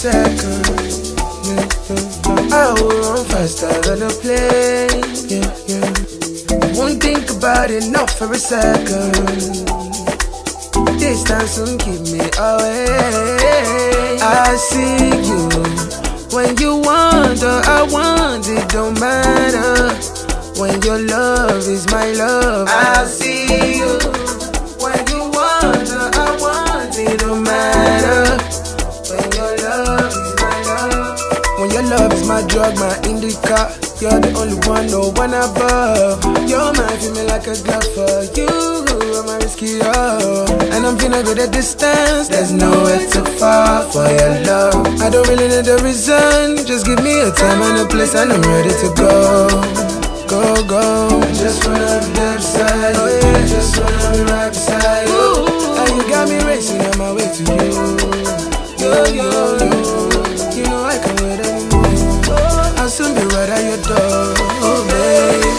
second. I will run faster than a plane. Won't think about it, not for a second. Distance won't keep me away. I see you when you wonder, I want it, don't matter. When your love is my love, I see you. When you wonder, I want it, don't matter. When your love is my love. When your love is my drug, my indica. You're the only one, no one above. You're mine, feel me like a glove for you. I'm a risky, and I'm feeling good at distance. There's nowhere to fall for your love. I don't really need a reason. Just give me a time and a place, and I'm ready to go. Go, go. I just wanna be there beside you. Oh yeah, just wanna be right beside you. And you got me racing on my way to you. Yo, yo, yo. You know I can't wait anymore. I'll soon be right at your door, oh babe.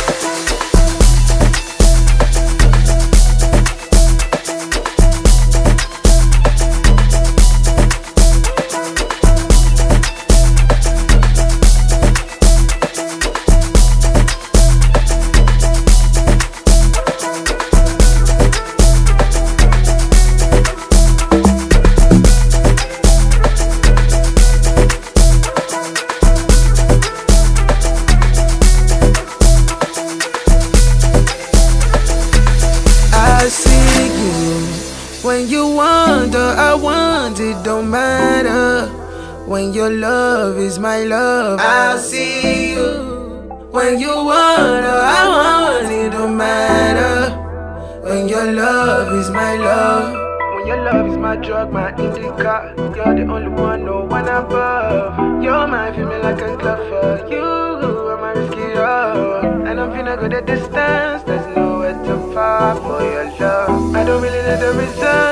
I see you. When you wonder, I want it, don't matter. When your love is my love, I see you. When you wonder, I want it, don't matter. When your love is my love. When your love is my drug, my indica. You're the only one, no one above. You're mine, feel me like a glove for you. I'm a risky road, and I'm feeling good at distance. There's nowhere to fall for your love. I don't really need a reason.